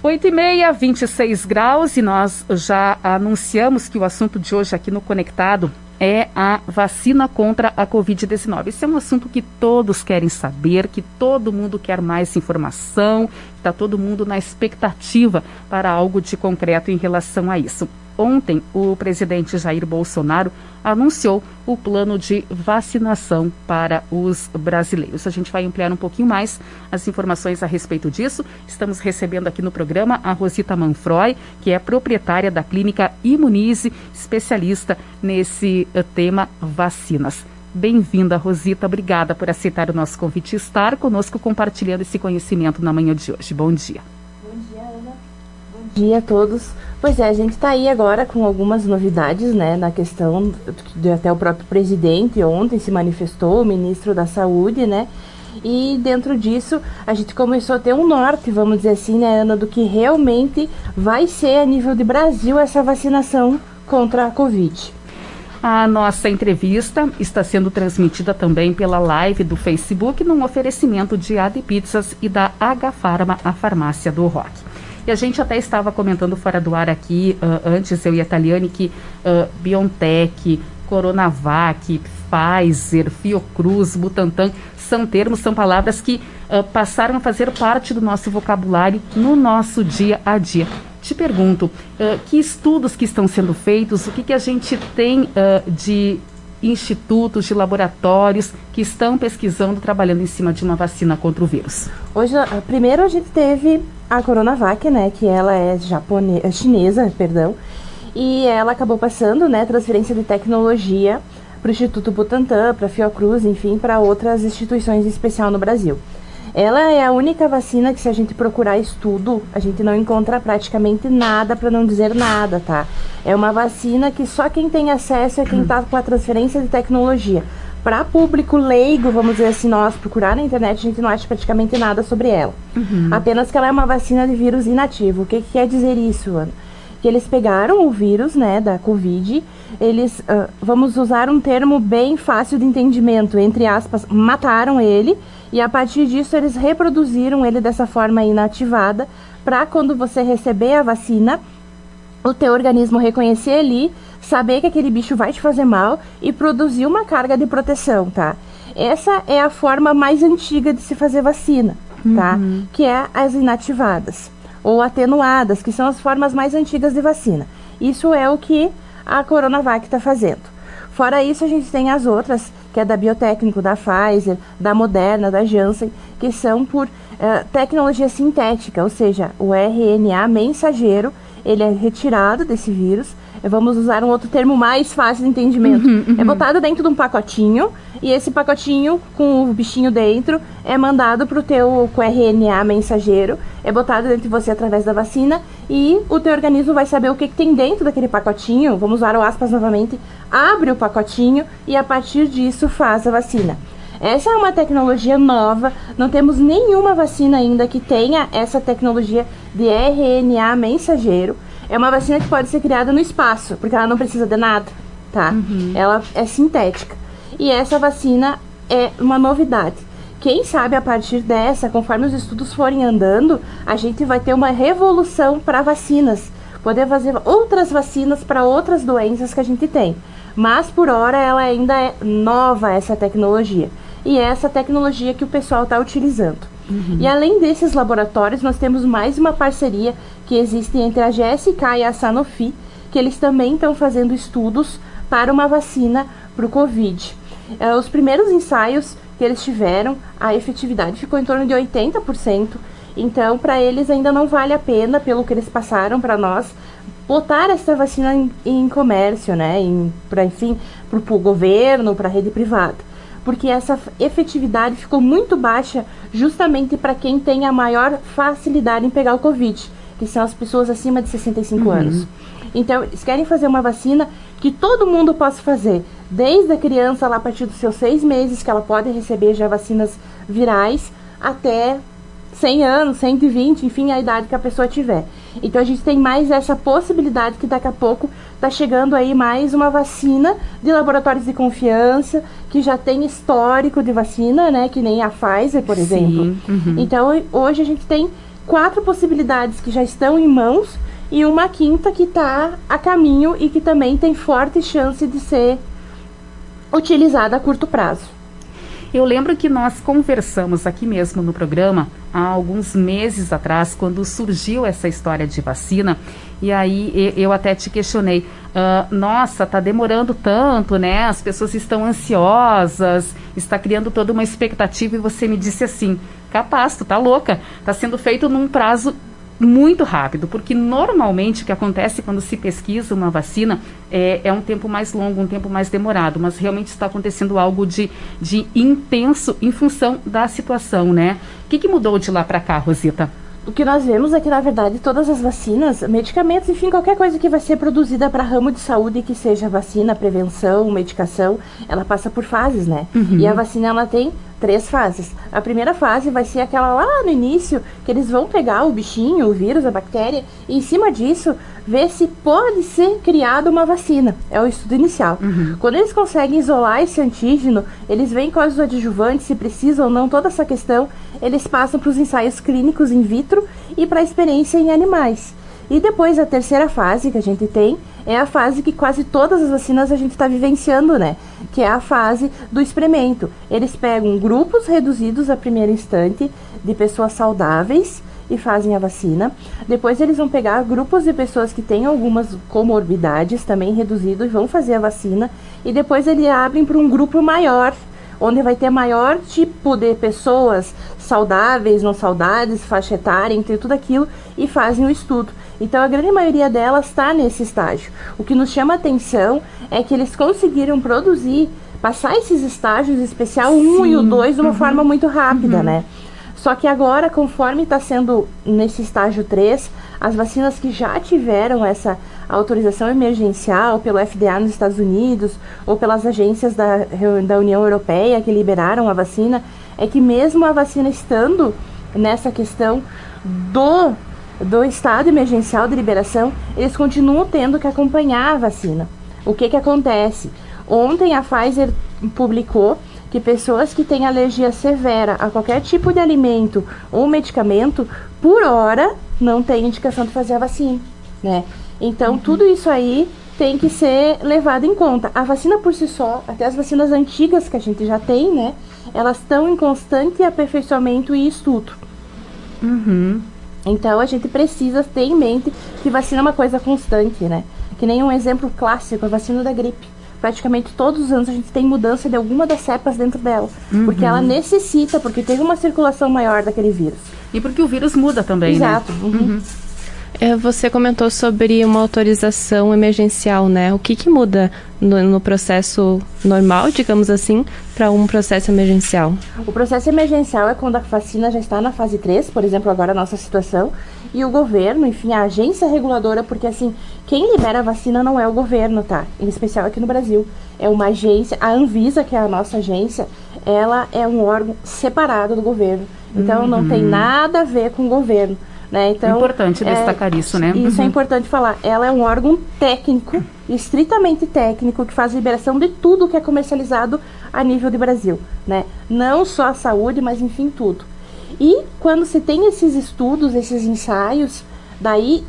8h30, 26 graus, e nós já anunciamos que o assunto de hoje aqui no Conectado é a vacina contra a Covid-19. Esse é um assunto que todos querem saber, que todo mundo quer mais informação, está todo mundo na expectativa para algo de concreto em relação a isso. Ontem, o presidente Jair Bolsonaro anunciou o plano de vacinação para os brasileiros. A gente vai ampliar um pouquinho mais as informações a respeito disso. Estamos recebendo aqui no programa a Rosita Manfroy, que é proprietária da clínica Imunize, especialista nesse tema vacinas. Bem-vinda, Rosita. Obrigada por aceitar o nosso convite e estar conosco compartilhando esse conhecimento na manhã de hoje. Bom dia. Bom dia, Ana. Bom dia a todos. Pois é, a gente está aí agora com algumas novidades, né, na questão de até o próprio presidente ontem se manifestou, o ministro da Saúde, né, e dentro disso a gente começou a ter um norte, vamos dizer assim, né, Ana, do que realmente vai ser a nível de Brasil essa vacinação contra a Covid. A nossa entrevista está sendo transmitida também pela live do Facebook, num oferecimento de AD Pizzas e da H Pharma, a farmácia do Rock. E a gente até estava comentando fora do ar aqui, antes, eu e a Taliane, que BioNTech, Coronavac, Pfizer, Fiocruz, Butantan, são palavras que passaram a fazer parte do nosso vocabulário no nosso dia a dia. Te pergunto, que estudos que estão sendo feitos, o que a gente tem de institutos, de laboratórios que estão pesquisando, trabalhando em cima de uma vacina contra o vírus? Hoje, primeiro a gente teve a Coronavac, né, que ela é chinesa, e ela acabou passando, né, transferência de tecnologia para o Instituto Butantan, para a Fiocruz, enfim, para outras instituições em especial no Brasil. Ela é a única vacina que, se a gente procurar estudo, a gente não encontra praticamente nada, para não dizer nada, tá? É uma vacina que só quem tem acesso é quem está com a transferência de tecnologia. Para público leigo, vamos dizer assim, nós procurar na internet, a gente não acha praticamente nada sobre ela. Apenas que ela é uma vacina de vírus inativo. O que quer dizer isso, Ana? Que eles pegaram o vírus, né, da Covid, eles, vamos usar um termo bem fácil de entendimento, entre aspas, mataram ele, e a partir disso eles reproduziram ele dessa forma inativada, para quando você receber a vacina, o teu organismo reconhecer ali, saber que aquele bicho vai te fazer mal e produzir uma carga de proteção, tá? Essa é a forma mais antiga de se fazer vacina, tá? Que é as inativadas ou atenuadas, que são as formas mais antigas de vacina. Isso é o que a Coronavac está fazendo. Fora isso, a gente tem as outras, que é da Biotécnico, da Pfizer, da Moderna, da Janssen, que são por tecnologia sintética, ou seja, o RNA mensageiro, ele é retirado desse vírus. Vamos usar um outro termo mais fácil de entendimento. É botado dentro de um pacotinho, e esse pacotinho com o bichinho dentro é mandado para o teu RNA mensageiro, é botado dentro de você através da vacina, e o teu organismo vai saber o que tem dentro daquele pacotinho, vamos usar o aspas novamente, abre o pacotinho e a partir disso faz a vacina. Essa é uma tecnologia nova, não temos nenhuma vacina ainda que tenha essa tecnologia de RNA mensageiro. É uma vacina que pode ser criada no espaço, porque ela não precisa de nada, tá? Ela é sintética. E essa vacina é uma novidade. Quem sabe a partir dessa, conforme os estudos forem andando, a gente vai ter uma revolução para vacinas. Poder fazer outras vacinas para outras doenças que a gente tem. Mas por hora ela ainda é nova, essa tecnologia. E é essa tecnologia que o pessoal está utilizando. E além desses laboratórios, nós temos mais uma parceria que existe entre a GSK e a Sanofi, que eles também estão fazendo estudos para uma vacina para o Covid. Os primeiros ensaios que eles tiveram, a efetividade ficou em torno de 80%, então para eles ainda não vale a pena, pelo que eles passaram para nós, botar essa vacina em comércio, né, para o governo, para a rede privada. Porque essa efetividade ficou muito baixa justamente para quem tem a maior facilidade em pegar o Covid, que são as pessoas acima de 65 anos. Então, eles querem fazer uma vacina que todo mundo possa fazer, desde a criança lá a partir dos seus 6 meses, que ela pode receber já vacinas virais, até 100 anos, 120, enfim, a idade que a pessoa tiver. Então a gente tem mais essa possibilidade que daqui a pouco está chegando aí mais uma vacina de laboratórios de confiança, que já tem histórico de vacina, né, que nem a Pfizer, por exemplo. Então hoje a gente tem 4 possibilidades que já estão em mãos e uma quinta que está a caminho e que também tem forte chance de ser utilizada a curto prazo. Eu lembro que nós conversamos aqui mesmo no programa há alguns meses atrás, quando surgiu essa história de vacina, e aí eu até te questionei, nossa, tá demorando tanto, né? As pessoas estão ansiosas, está criando toda uma expectativa, e você me disse assim, capaz, tu tá louca, tá sendo feito num prazo muito rápido, porque normalmente o que acontece quando se pesquisa uma vacina é um tempo mais longo, um tempo mais demorado, mas realmente está acontecendo algo de intenso em função da situação, né? O que mudou de lá para cá, Rosita? O que nós vemos é que, na verdade, todas as vacinas, medicamentos, enfim, qualquer coisa que vai ser produzida para ramo de saúde, que seja vacina, prevenção, medicação, ela passa por fases, né? Uhum. E a vacina, ela tem 3 fases. A primeira fase vai ser aquela lá no início, que eles vão pegar o bichinho, o vírus, a bactéria, e em cima disso, ver se pode ser criada uma vacina. É o estudo inicial. Uhum. Quando eles conseguem isolar esse antígeno, eles veem quais os adjuvantes, se precisa ou não, toda essa questão, eles passam para os ensaios clínicos in vitro e para a experiência em animais. E depois a terceira fase que a gente tem é a fase que quase todas as vacinas a gente está vivenciando, né? Que é a fase do experimento. Eles pegam grupos reduzidos a primeiro instante de pessoas saudáveis e fazem a vacina. Depois eles vão pegar grupos de pessoas que têm algumas comorbidades também reduzidos e vão fazer a vacina. E depois eles abrem para um grupo maior, onde vai ter maior tipo de pessoas saudáveis, não saudáveis, faixa etária, entre tudo aquilo, e fazem o estudo. Então, a grande maioria delas está nesse estágio. O que nos chama a atenção é que eles conseguiram produzir, passar esses estágios, especial 1 e o 2, de uma forma muito rápida, né? Só que agora, conforme está sendo nesse estágio 3, as vacinas que já tiveram essa autorização emergencial pelo FDA nos Estados Unidos ou pelas agências da União Europeia que liberaram a vacina, é que mesmo a vacina estando nessa questão do estado emergencial de liberação, eles continuam tendo que acompanhar a vacina. O que acontece? Ontem a Pfizer publicou que pessoas que têm alergia severa a qualquer tipo de alimento ou medicamento, por hora, não tem indicação de fazer a vacina, né? Então, tudo isso aí tem que ser levado em conta. A vacina por si só, até as vacinas antigas que a gente já tem, né? Elas estão em constante aperfeiçoamento e estudo. Então, a gente precisa ter em mente que vacina é uma coisa constante, né? Que nem um exemplo clássico, a vacina da gripe. Praticamente todos os anos a gente tem mudança de alguma das cepas dentro dela. Porque ela necessita, porque teve uma circulação maior daquele vírus. E porque o vírus muda também, Exato. né? Você comentou sobre uma autorização emergencial, né? O que muda no processo normal, digamos assim, para um processo emergencial? O processo emergencial é quando a vacina já está na fase 3, por exemplo, agora a nossa situação, e o governo, enfim, a agência reguladora, porque assim, quem libera a vacina não é o governo, tá? Em especial aqui no Brasil. É uma agência, a Anvisa, que é a nossa agência, ela é um órgão separado do governo. Então não tem nada a ver com o governo. Né? Então, importante destacar isso, né? Isso é importante falar. Ela é um órgão técnico, estritamente técnico, que faz liberação de tudo que é comercializado a nível de Brasil, né? Não só a saúde, mas enfim, tudo. E quando se tem esses estudos, esses ensaios, daí,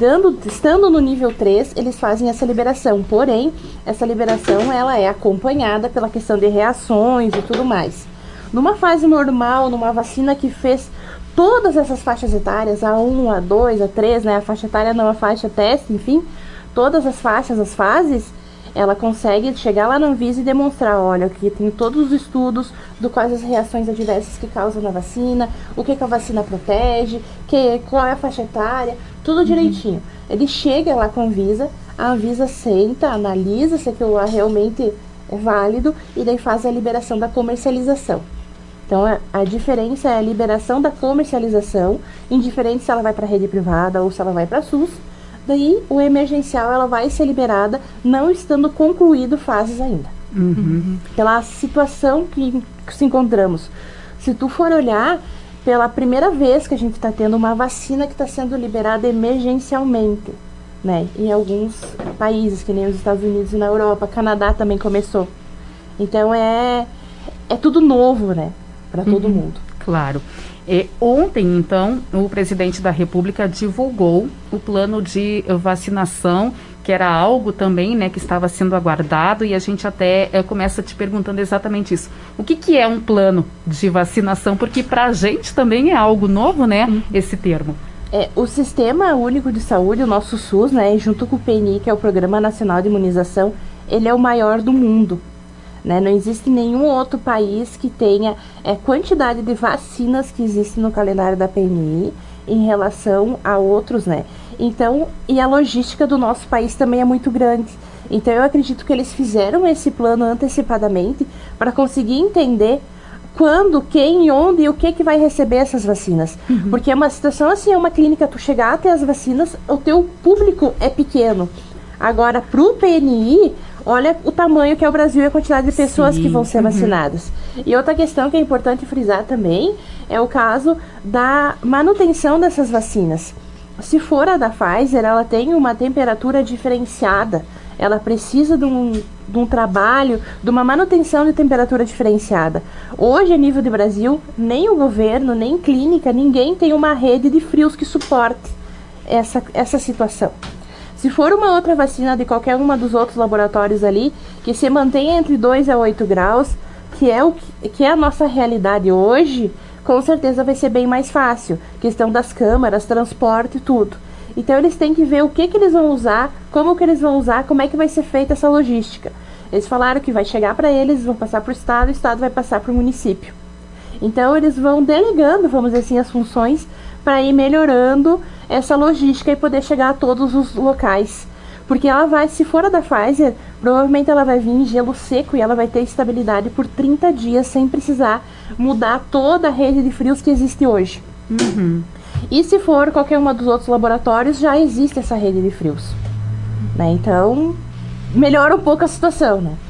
estando no nível 3, eles fazem essa liberação. Porém, essa liberação, ela é acompanhada pela questão de reações e tudo mais. Numa fase normal, numa vacina que fez todas essas faixas etárias, A1, A2, A3, né, a faixa etária não, a faixa teste, enfim, todas as faixas, as fases, ela consegue chegar lá na Anvisa e demonstrar, olha, aqui tem todos os estudos do quais as reações adversas que causam na vacina, o que a vacina protege, qual é a faixa etária, tudo direitinho. Ele chega lá com a Anvisa senta, analisa se aquilo lá realmente é válido e daí faz a liberação da comercialização. Então, a diferença é a liberação da comercialização, indiferente se ela vai para a rede privada ou se ela vai para a SUS. Daí, o emergencial, ela vai ser liberada, não estando concluído fases ainda. Pela situação que se encontramos. Se tu for olhar, pela primeira vez que a gente está tendo uma vacina que está sendo liberada emergencialmente, né? Em alguns países, que nem os Estados Unidos e na Europa, Canadá também começou. Então, é tudo novo, né? Para todo mundo. Claro. Ontem, então, o presidente da República divulgou o plano de vacinação, que era algo também, né, que estava sendo aguardado, e a gente até começa te perguntando exatamente isso. O que é um plano de vacinação? Porque para a gente também é algo novo, né, esse termo. O Sistema Único de Saúde, o nosso SUS, né, junto com o PNI, que é o Programa Nacional de Imunização, ele é o maior do mundo. Né? Não existe nenhum outro país que tenha quantidade de vacinas que existe no calendário da PNI em relação a outros, né? Então, e a logística do nosso país também é muito grande. Então, eu acredito que eles fizeram esse plano antecipadamente para conseguir entender quando, quem, onde e o que vai receber essas vacinas. Porque é uma situação assim, é uma clínica, tu chegar até as vacinas, o teu público é pequeno. Agora, para o PNI, olha o tamanho que é o Brasil e a quantidade de pessoas que vão ser vacinadas. E outra questão que é importante frisar também é o caso da manutenção dessas vacinas. Se for a da Pfizer, ela tem uma temperatura diferenciada. Ela precisa de um trabalho, de uma manutenção de temperatura diferenciada. Hoje, a nível de Brasil, nem o governo, nem clínica, ninguém tem uma rede de frios que suporte essa situação. Se for uma outra vacina de qualquer uma dos outros laboratórios ali, que se mantenha entre 2 a 8 graus, que é a nossa realidade hoje, com certeza vai ser bem mais fácil. Questão das câmaras, transporte e tudo. Então eles têm que ver o que eles vão usar, como que eles vão usar, como é que vai ser feita essa logística. Eles falaram que vai chegar para eles, vão passar para o Estado vai passar para o município. Então eles vão delegando, vamos dizer assim, as funções para ir melhorando essa logística e poder chegar a todos os locais. Porque ela vai, se for a da Pfizer, provavelmente ela vai vir em gelo seco e ela vai ter estabilidade por 30 dias sem precisar mudar toda a rede de frios que existe hoje. E se for qualquer uma dos outros laboratórios, já existe essa rede de frios. Né? Então, melhora um pouco a situação, né?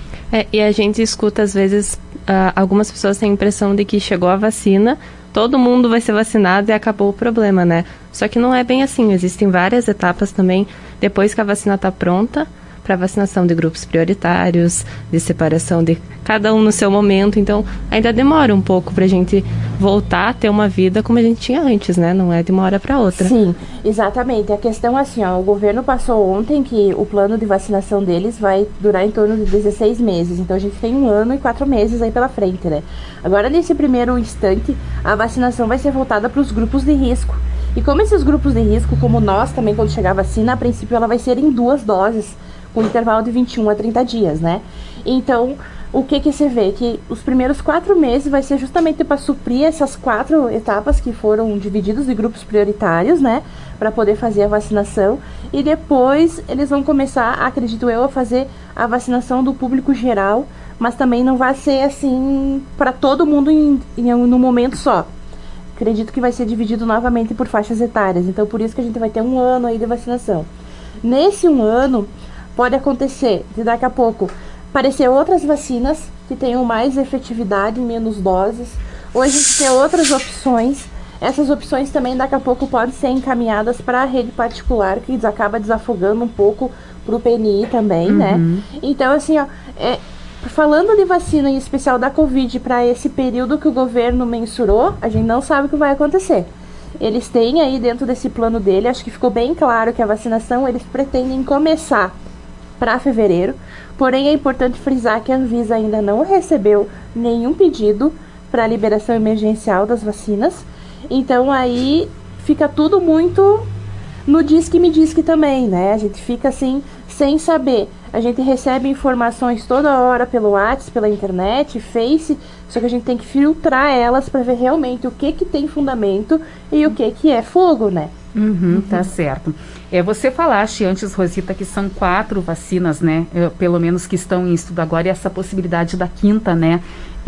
E a gente escuta, às vezes, algumas pessoas têm a impressão de que chegou a vacina, todo mundo vai ser vacinado e acabou o problema, né? Só que não é bem assim, existem várias etapas também, depois que a vacina está pronta, para vacinação de grupos prioritários, de separação de cada um no seu momento, então ainda demora um pouco para a gente voltar a ter uma vida como a gente tinha antes, né? Não é de uma hora para outra. Sim, exatamente. A questão é assim, ó, o governo passou ontem que o plano de vacinação deles vai durar em torno de 16 meses, então a gente tem 1 ano e 4 meses aí pela frente, né? Agora, nesse primeiro instante, a vacinação vai ser voltada para os grupos de risco. E como esses grupos de risco, como nós também, quando chegar a vacina, a princípio ela vai ser em 2 doses, com intervalo de 21 a 30 dias, né? Então, o que se vê? Que os primeiros 4 meses vai ser justamente para suprir essas 4 etapas que foram divididas em grupos prioritários, né? Para poder fazer a vacinação. E depois eles vão começar, acredito eu, a fazer a vacinação do público geral, mas também não vai ser assim para todo mundo no momento só. Acredito que vai ser dividido novamente por faixas etárias. Então, por isso que a gente vai ter 1 ano aí de vacinação. Nesse 1 ano, pode acontecer de daqui a pouco aparecer outras vacinas que tenham mais efetividade, menos doses, ou a gente ter outras opções. Essas opções também daqui a pouco podem ser encaminhadas para a rede particular, que acaba desafogando um pouco para o PNI também, né? Então, assim, ó, falando de vacina, em especial da Covid, para esse período que o governo mensurou, a gente não sabe o que vai acontecer. Eles têm aí dentro desse plano dele, acho que ficou bem claro que a vacinação eles pretendem começar para fevereiro, porém é importante frisar que a Anvisa ainda não recebeu nenhum pedido para liberação emergencial das vacinas, então aí fica tudo muito no diz que me diz que também, né? A gente fica assim, sem saber. A gente recebe informações toda hora pelo WhatsApp, pela internet, Face, só que a gente tem que filtrar elas para ver realmente o que tem fundamento e o que é fogo, né? Tá certo. Você falaste antes, Rosita, que são 4 vacinas, né? Pelo menos que estão em estudo agora, e essa possibilidade da 5ª, né?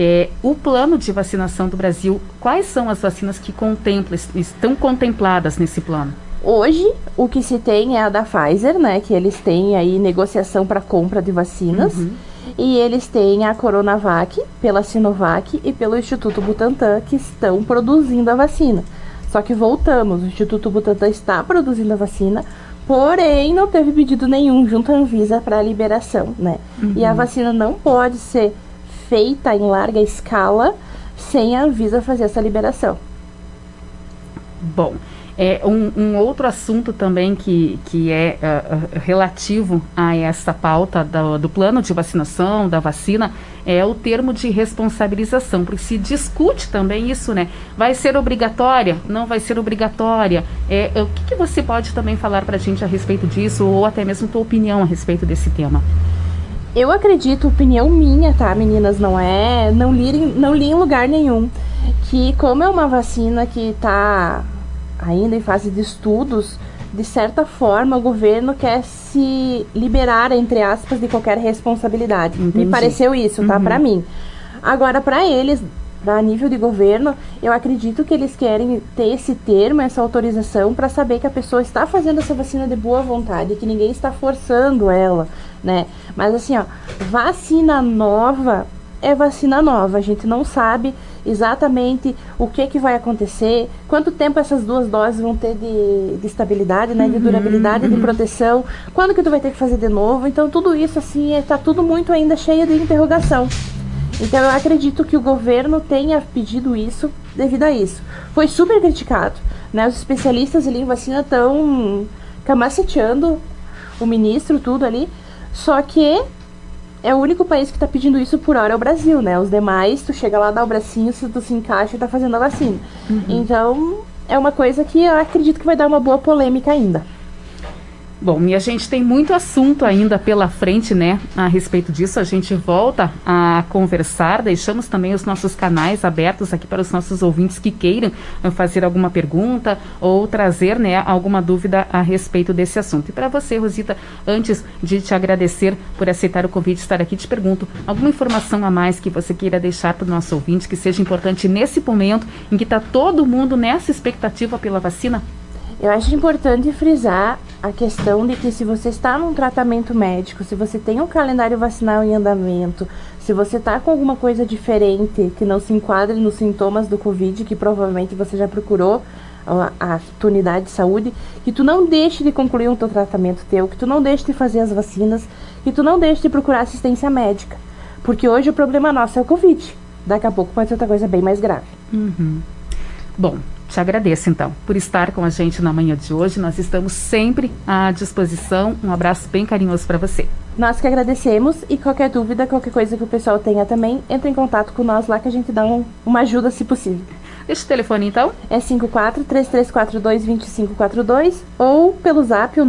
O plano de vacinação do Brasil, quais são as vacinas que estão contempladas nesse plano? Hoje, o que se tem é a da Pfizer, né? Que eles têm aí negociação para compra de vacinas. E eles têm a Coronavac, pela Sinovac e pelo Instituto Butantan, que estão produzindo a vacina. Só que voltamos, o Instituto Butantan está produzindo a vacina, porém não teve pedido nenhum junto à Anvisa para liberação, né? E a vacina não pode ser feita em larga escala sem a Anvisa fazer essa liberação. Bom, um outro assunto também que é relativo a essa pauta do plano de vacinação, da vacina, é o termo de responsabilização, porque se discute também isso, né? Vai ser obrigatória? Não vai ser obrigatória? O que você pode também falar para a gente a respeito disso, ou até mesmo tua opinião a respeito desse tema? Eu acredito, opinião minha, tá, meninas, não li em lugar nenhum, que como é uma vacina que está ainda em fase de estudos, de certa forma o governo quer se liberar, entre aspas, de qualquer responsabilidade. Entendi. Me pareceu isso, tá, pra mim. Agora, pra eles, a nível de governo, eu acredito que eles querem ter esse termo, essa autorização, para saber que a pessoa está fazendo essa vacina de boa vontade, que ninguém está forçando ela, né? Mas assim, ó, vacina nova é vacina nova, a gente não sabe exatamente o que vai acontecer, quanto tempo essas 2 doses vão ter de estabilidade, né, de durabilidade, de proteção, quando que tu vai ter que fazer de novo. Então tudo isso assim, tá tudo muito ainda cheio de interrogação. Então eu acredito que o governo tenha pedido isso devido a isso. Foi super criticado, né, os especialistas ali em vacina estão camaceteando o ministro, tudo ali, só que é o único país que tá pedindo isso por hora, é o Brasil, né? Os demais, tu chega lá, dá o bracinho, se tu se encaixa e tá fazendo a vacina. Então, é uma coisa que eu acredito que vai dar uma boa polêmica ainda. Bom, e a gente tem muito assunto ainda pela frente, né, a respeito disso. A gente volta a conversar, deixamos também os nossos canais abertos aqui para os nossos ouvintes que queiram fazer alguma pergunta ou trazer, né, alguma dúvida a respeito desse assunto. E para você, Rosita, antes de te agradecer por aceitar o convite de estar aqui, te pergunto, alguma informação a mais que você queira deixar para o nosso ouvinte, que seja importante nesse momento em que está todo mundo nessa expectativa pela vacina? Eu acho importante frisar a questão de que se você está num tratamento médico, se você tem um calendário vacinal em andamento, se você está com alguma coisa diferente que não se enquadre nos sintomas do Covid, que provavelmente você já procurou a tua unidade de saúde, que tu não deixe de concluir o teu tratamento teu, que tu não deixe de fazer as vacinas, que tu não deixe de procurar assistência médica. Porque hoje o problema nosso é o Covid. Daqui a pouco pode ser outra coisa bem mais grave. Bom, te agradeço, então, por estar com a gente na manhã de hoje. Nós estamos sempre à disposição. Um abraço bem carinhoso para você. Nós que agradecemos e qualquer dúvida, qualquer coisa que o pessoal tenha também, entre em contato com nós lá que a gente dá uma ajuda se possível. Deixa o telefone, então. É 54-3342-2542 ou pelo zap o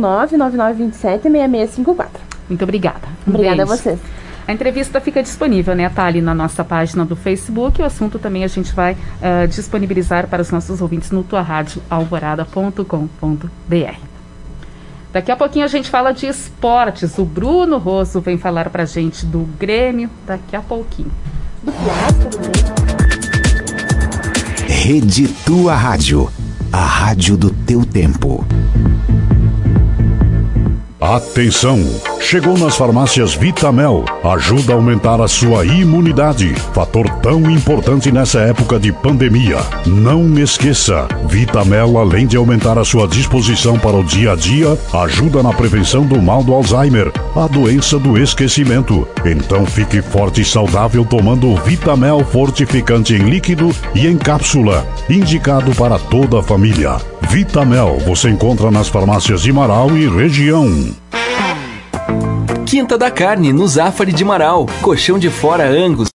99927-6654. Muito obrigada. Obrigada a vocês. A entrevista fica disponível, né? Tá ali na nossa página do Facebook. O assunto também a gente vai disponibilizar para os nossos ouvintes no tuaradioalvorada.com.br. Daqui a pouquinho a gente fala de esportes. O Bruno Rosso vem falar pra gente do Grêmio daqui a pouquinho. Rede Tua Rádio, a rádio do teu tempo. Atenção! Chegou nas farmácias Vitamel. Ajuda a aumentar a sua imunidade. Fator tão importante nessa época de pandemia. Não esqueça, Vitamel, além de aumentar a sua disposição para o dia a dia, ajuda na prevenção do mal do Alzheimer, a doença do esquecimento. Então fique forte e saudável tomando Vitamel fortificante em líquido e em cápsula. Indicado para toda a família. Vitamel você encontra nas farmácias de Marau e região. Quinta da Carne, no Zafari de Marau. Colchão de fora Angus